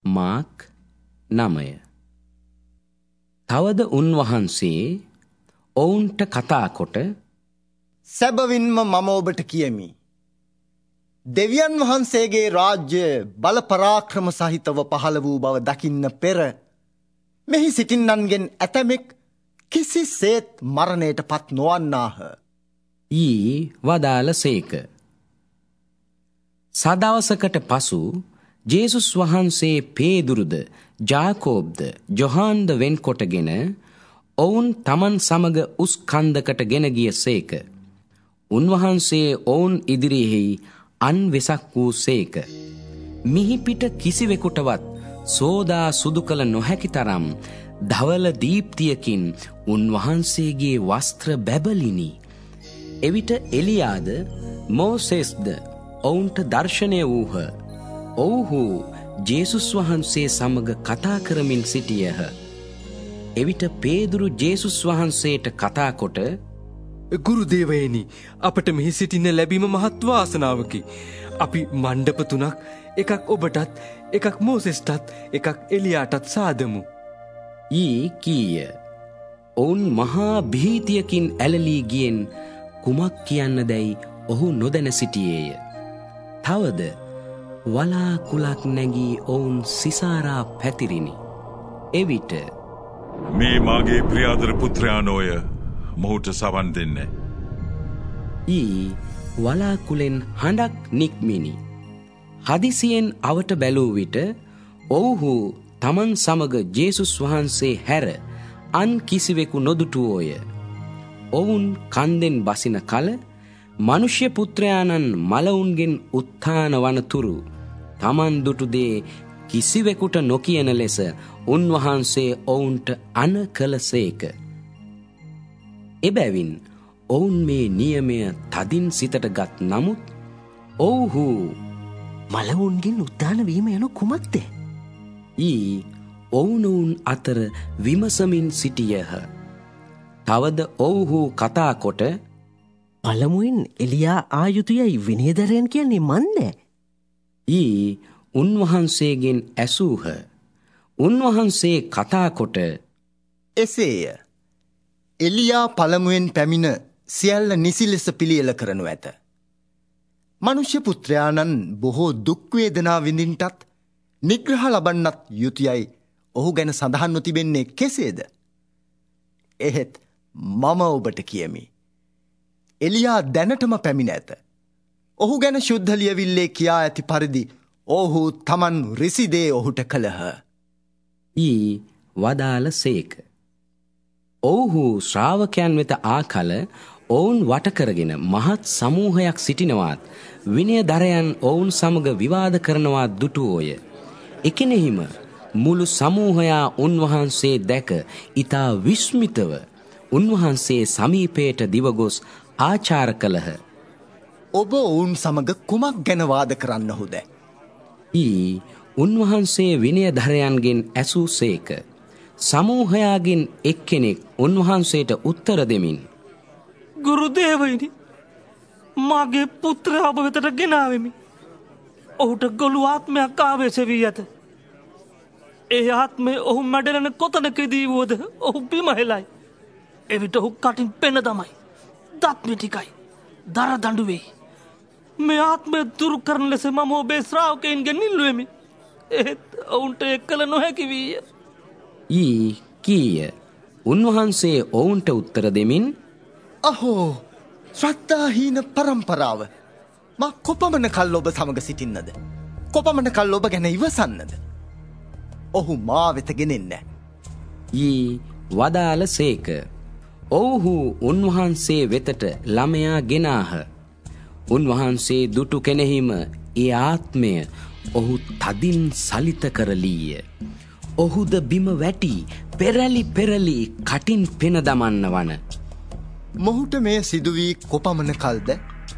Mark 9. තවද උන්වහන්සේ ඔවුන්ට කතා කොට සැබවින්ම මම ඔබට කියමි. දෙවියන් වහන්සේගේ රාජ්‍ය බල පරාක්‍රම සහිතව පහළ වූ බව දකින්න පෙර මෙහි සිටින්නන්ගෙන් ඇතමෙක් කිසිසේත් මරණයට පත් නොවන්නාහ. ඊ වදාළ සේක. සදවසකට පසු ජේසුස් වහන්සේ පේදුරුද ජාකෝබ්ද ජොහාන්ද වෙන්කොටගෙන ඔවුන් තමන් සමග උස් කන්දකට ගෙන ගිය සේක. උන්වහන්සේ ඔවුන් ඉදිරියෙහි අන් වෙසක් වූ සේක. මිහිපිට කිසිවෙකුටවත් සෝදා සුදු කළ නොහැකි තරම් ධවල දීප්තියකින් උන්වහන්සේගේ වස්ත්‍ර බැබලිනි. එවිට එලියාද මෝසෙස්ද ඔවුන්ට දර්ශනය වූහ. ඔවුහු ජේසුස් වහන්සේ සමග කතා කරමින් සිටියහ. එවිට පේදුරු ජේසුස් වහන්සේට කතා කොට ගුරුදේවයනි, අපට මෙහි සිටින්න ලැබීම මහත් වාසනාවකි. අපි මණ්ඩප 3ක්, එකක් ඔබටත්, එකක් මෝසෙස්ටත්, එකක් එලියාටත් සාදමු. ඊ කීය. ඔවුන් මහා භීතියකින් ඇලලී ගියෙන් කුමක් කියන්නදැයි ඔහු නොදැන සිටියේය. තවද වලාකුලක් නැගී ඔවුන් සිසාරා පැතිරිනි. එවිට මේ මාගේ ප්‍රියාදර පුත්‍රයානෝය, මොහුට සවන් දෙන්න. ඊ වලාකුලෙන් හඬක් නික්මිනි. හදිසියෙන් අවට බැලූ විට ඔවුහු තමන් සමග ජේසුස් වහන්සේ හැර අන් කිසිවෙකු නොදුටුවෝය. ඔවුන් කන්දෙන් බසින කල මනුෂ්‍ය පුත්‍රයාණන් මලවුන්ගෙන් උත්ථාන වනතුරු තමන් දුටු දේ කිසිවෙකුට නොකියන ලෙස උන්වහන්සේ ඔවුන්ට අණ කළසේක. එබැවින් ඔවුන් මේ නියමය තදින් සිතට ගත් නමුත් ඔවුහු මලවුන්ගෙන් උත්ථාන වීම යනු කුමක්ද? ඊ ඔවුනොවුන් අතර විමසමින් සිටියහ. තවද ඔවුහු කතා කොට පළමුවෙන් එලියා ආයුතුයයි විනයදරයන් කියන්නේ මන්ද? ඊ උන්වහන්සේගෙන් ඇසූහ. උන්වහන්සේ කතා කොට එසේය. එලියා පළමුවෙන් පැමිණ සියල්ල නිසි ලෙස පිළියෙල කරනු ඇත. මනුෂ්‍ය පුත්‍රයාණන් බොහෝ දුක් වේදනා විඳින්නටත් නිග්‍රහ ලබන්නත් යුතුයයි ඔහු ගැන සඳහන්ව තිබෙන්නේ කෙසේද? එහෙත් මම ඔබට කියමි. එලියා දැනටම පැමිණ ඇත. ඔහු ගැන ශුද්ධ ලියවිල්ලේ කියා ඇති පරිදි ඔහු තමන් රිසිදේ ඔහුට කළහ. ඊ වදාළ සේක. ඔවුහු ශ්‍රාවකයන් වෙත ආ කල ඔවුන් වට කරගෙන මහත් සමූහයක් සිටිනවාත් විනයදරයන් ඔවුන් සමග විවාද කරනවාත් දුටුවෝය. එකෙනෙහිම මුළු සමූහයා උන්වහන්සේ දැක ඉතා විස්මිතව උන්වහන්සේ සමීපයට දිවගොස් ආචාර කළහ. ඔබ ඔවුන් සමග කුමක් ගැන වාද කරන්නහුද? ඊ උන්වහන්සේ විනයදරයන්ගෙන් ඇසූ සේක. සමූහයාගෙන් එක්කෙනෙක් උන්වහන්සේට උත්තර දෙමින් ගුරුදේවයිනි, මගේ පුත්‍රයා ඔබ වෙතට ගෙනාවෙමි. ඔහුට ගොළු ආත්මයක් ආවේශ වී ඇත. ඒ ආත්මය ඔහු මැඩලෙන කොතනකදී වුවද ඔහු බිම හෙලයි. එවිට ඔහු කටින් පෙන දමයි. දත් මිටිකයි. දර දඬු වෙයි. මේ ආත්මය දුරු කරන ලෙස මම ඔබේ ශ්‍රාවකයන්ගෙන් ඉල්ලුවෙමි. එහෙත් ඔවුන්ට එක් කළ නොහැකි වීය. ඊ කීය. උන්වහන්සේ ඔවුන්ට උත්තර දෙමින් අහෝ, ශ්‍රද්ධාහීන පරම්පරාව! මා කොපමණ කල් ඔබ සමග සිටින්නද? කොපමණ කල් ඔබ ගැන ඉවසන්නද? ඔහු මා වෙත ගෙනෙන්න. ඊ වදාළ සේක. ඔවුහු උන්වහන්සේ වෙතට ළමයා ගෙනාහ. උන්වහන්සේ දුටු කෙනෙහිම ඒ ආත්මය ඔහු තදින් සලිත කරලීය. ඔහුද බිම වැටි පෙරලි පෙරලි කටින් පෙන දමන්න වන. මොහුට මේ සිදුවී කොපමණ කල්ද?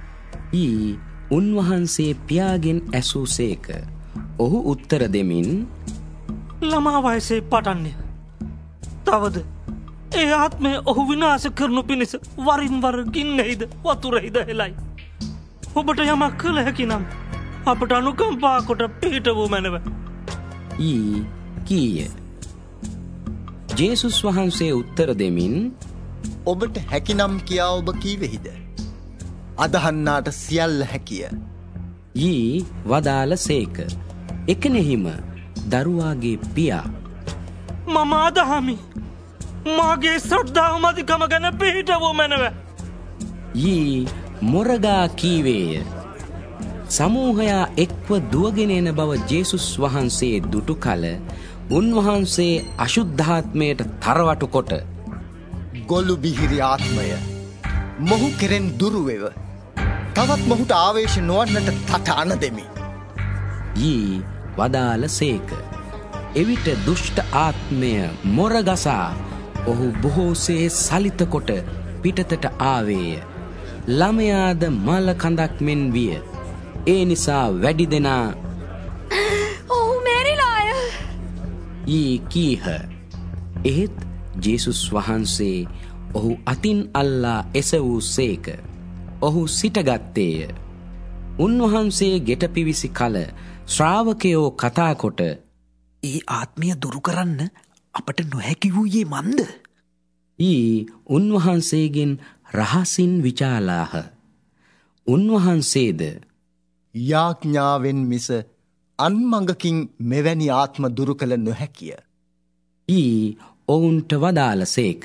ඊ උන්වහන්සේ පියාගෙන් ඇසූ සේක. ඔහු උත්තර දෙමින් ළමා වයසේ පටන්ය. තවද ඒ ආත්මය ඔහු විනාශ කරනු පිණිස වරින් වර ගින්නෙහිද වතුරෙහිද හෙලයි. ඔබට යමක් කළ හැකි නම් අපට අනුකම්පා කොට පිහිට වූ මැනව. ඊ කීය. ජේසුස් වහන්සේ උත්තර දෙමින් ඔබට හැකිනම් කියා ඔබ කීවෙහිද? අදහන්නාට සියල්ල හැකිය. ඊ වදාළ සේක. එකනෙහිම දරුවාගේ පියා මම අදහමි. මාගේ ශ්‍රද්ධාව මදිකම ගැන පිහිටවූ මැනව. ඊ මොරගා කීවේය. සමූහයා එක්ව දුවගෙන එන බව ජේසුස් වහන්සේ දුටු කල උන්වහන්සේ අශුද්ධාත්මයට තරවටු කොට ගොළු බිහිරි ආත්මය මොහු කෙරෙන් දුරුවෙව තවත් මොහුට ආවේශ නොවන්නට තටාන දෙමි. ඊ වදාළ සේක. එවිට දුෂ්ට ආත්මය මොරගසා ඔහු බොහෝසේ සලිත කොට පිටතට ආවේය. ළමයාද මල කඳක් මෙන් විය. ඒ නිසා වැඩි දෙනා ඔහු මැරිලාය ඊ කීහ. එහෙත් ජේසුස් වහන්සේ ඔහු අතින් අල්ලා එසවූ සේක. ඔහු සිටගත්තේය. උන්වහන්සේ ගෙට පිවිසි කල ශ්‍රාවකයෝ කතා කොට ඒ ආත්මය දුරු කරන්න අපට නොහැකි වූයේ මන්ද? ඊ උන්වහන්සේගෙන් රහසින් විචාලාහ. උන්වහන්සේද යාඥාවෙන් මිස අන්මඟකින් මෙවැනි ආත්ම දුරු කළ නොහැකිය. ඊ ඔවුන්ට වදාළ සේක.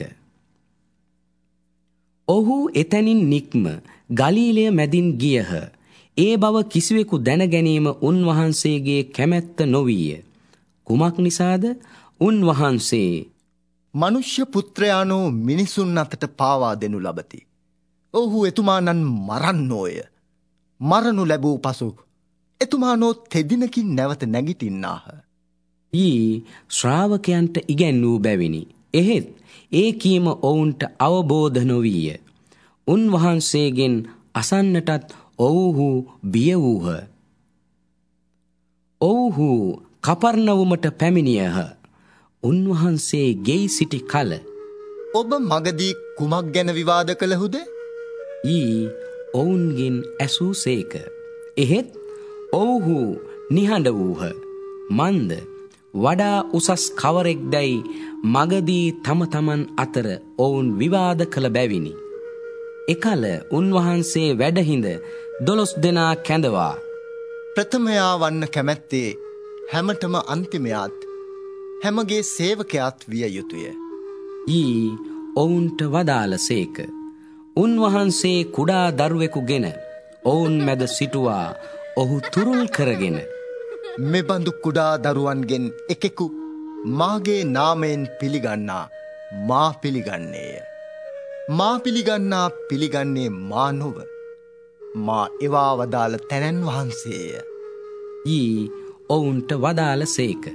ඔහු එතැනින් නික්ම ගලීලය මැදින් ගියහ. ඒ බව කිසිවෙකු දැනගැනීම උන්වහන්සේගේ කැමැත්ත නොවීය. කුමක් නිසාද? උන්වහන්සේ මනුෂ්‍ය පුත්‍රයානෝ මිනිසුන් අතට පාවා දෙනු ලබති. ඔහු එතුමානන් මරන්නෝය. මරණු ලැබූ පසු එතුමානෝ තෙදිනකින් නැවත නැගිටින්නාහ. ඊ ශ්‍රාවකයන්ට ඉගැන්වූ බැවිනි. එහෙත් ඒ කීම ඔවුන්ට අවබෝධ නොවීය. උන්වහන්සේගෙන් අසන්නටත් ඔවුහු බිය වූහ. ඔවුහු කපර්නවුමට පැමිණියහ. උන්වහන්සේ ගෙයි සිටි කල ඔබ මගදී කුමක් ගැන විවාද කළහුද? ඊ ඔවුන්ගෙන් ඇසූ සේක. එහෙත් ඔවුහු නිහඬ වූහ. මන්ද වඩා උසස් කවරෙක් දැයි මගදී තම තමන් අතර ඔවුන් විවාද කළ බැවිනි. එකල උන්වහන්සේ වැඩහිඳ 12 දෙනා කැඳවා ප්‍රථමයා වන්න කැමැත්තේ හැමටම අන්තිමයාත් හැමගේ සේවකයාත් විය යුතුය. ඊ ඔවුන්ට වදාළ සේක. උන්වහන්සේ කුඩා දරුවෙකුගෙන ඔවුන් මැද සිටුවා ඔහු තුරුල් කරගෙන මෙබඳු කුඩා දරුවන්ගෙන් එකෙකු මාගේ නාමයෙන් පිළිගන්නා මා පිළිගන්නේය. මා පිළිගන්නා පිළිගන්නේ මා නොව මා එවා වදාළ තැනැන් වහන්සේය. ඊ ඔවුන්ට වදාළ සේක.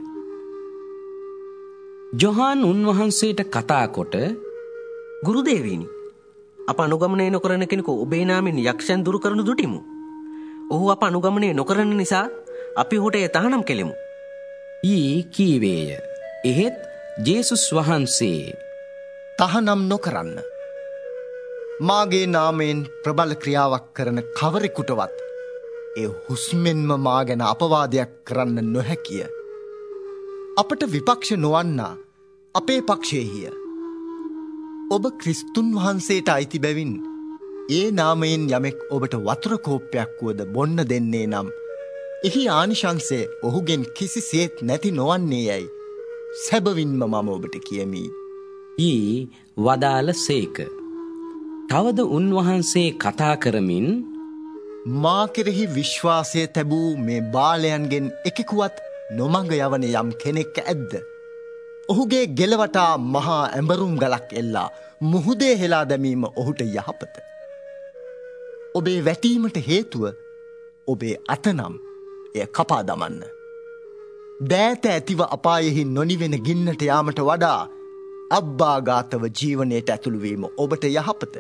ජොහාන් උන්වහන්සේට කතා කොට ගුරුදේවීනි, අප අනුගමනය නොකරන කෙනෙකු ඔබේ නාමෙන් යක්ෂයන් දුරු කරනු දුටිමු. ඔහු අප අනුගමනය නොකරන නිසා අපි ඔහුට එය තහනම් කෙලෙමු. ඊ කීවේය. එහෙත් ජේසුස් වහන්සේ තහනම් නොකරන්න. මාගේ නාමයෙන් ප්‍රබල ක්‍රියාවක් කරන කවරෙකුටවත් ඒ හුස්මෙන්ම මා ගැන අපවාදයක් කරන්න නොහැකිය. අපට විපක්ෂ නොවන්නා අපේ පක්ෂයෙහිය. ඔබ ක්‍රිස්තුන් වහන්සේට අයිති බැවින් ඒ නාමයෙන් යමෙක් ඔබට වතුර කෝප්පයක් වුවද බොන්න දෙන්නේ නම් එහි ආනිශංසය ඔහුගෙන් කිසිසේත් නැති නොවන්නේ යැයි සැබවින්ම මම ඔබට කියමි. ඊ වදාළ සේක. තවද උන්වහන්සේ කතා කරමින් මා කෙරෙහි විශ්වාසය තැබූ මේ බාලයන්ගෙන් එකෙකුවත් නොමඟ යවන යම් කෙනෙක් ඇද්ද? ඔහුගේ ගෙලවටා මහා ඇඹරුම් ගලක් එල්ලා මුහුදේ හෙලා දැමීම ඔහුට යහපත. ඔබේ වැටීමට හේතුව ඔබේ අතනම් එය කපා දමන්න. දෑත ඇතිව අපායෙහි නොනිවෙන ගින්නට යාමට වඩා අබ්බාඝාතව ජීවනයට ඇතුළුවීම ඔබට යහපත.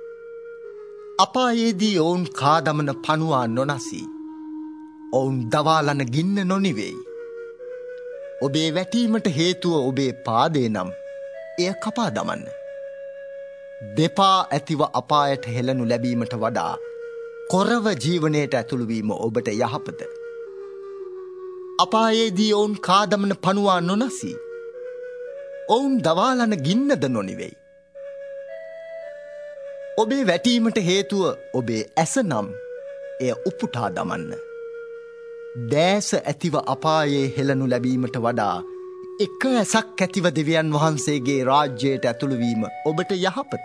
අපායේදී ඔවුන් කාදමන පනුවා නොනසී. ඔවුන් දවාලන ගින්න නොනිවෙයි. ඔබේ වැටීමට හේතුව ඔබේ පාදේ නම් එය කපා දමන්න. දෙපා ඇතිව අපායට හෙළනු ලැබීමට වඩා කොරව ජීවනයට ඇතුළුවීම ඔබට යහපත. අපායේදී ඔවුන් කාදමන පණුවා නොනසී. ඔවුන් දවාලන ගින්නද නොනිවෙයි. ඔබේ වැටීමට හේතුව ඔබේ ඇස නම් එය උපුටා දමන්න. දෑස ඇතිව අපායේ හෙළනු ලැබීමට වඩා එක ඇසක් ඇතිව දෙවියන් වහන්සේගේ රාජ්‍යයට ඇතුළුවීම ඔබට යහපත.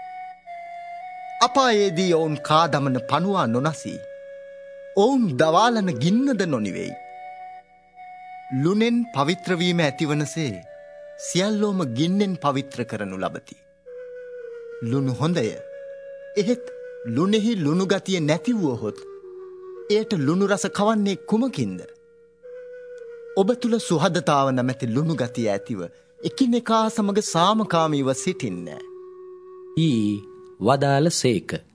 අපායේදී ඔවුන් කාදමන පණුවා නොනසී. ඔවුන් දවාලන ගින්නද නොනිවෙයි. ලුණෙන් පවිත්‍රවීම ඇතිවනසේ සියල්ලෝම ගින්නෙන් පවිත්‍ර කරනු ලබති. ලුණු හොඳය. එහෙත් ලුණෙහි ලුණු ගතිය නැතිවුවහොත් එයට ලුණු රස කවන්නේ කුමකින්ද? ඔබ තුළ සුහදතාව නැමැති ලුණු ගතිය ඇතිව එකිනෙකා සමග සාමකාමීව සිටින්න. ඊ වදාළ සේක.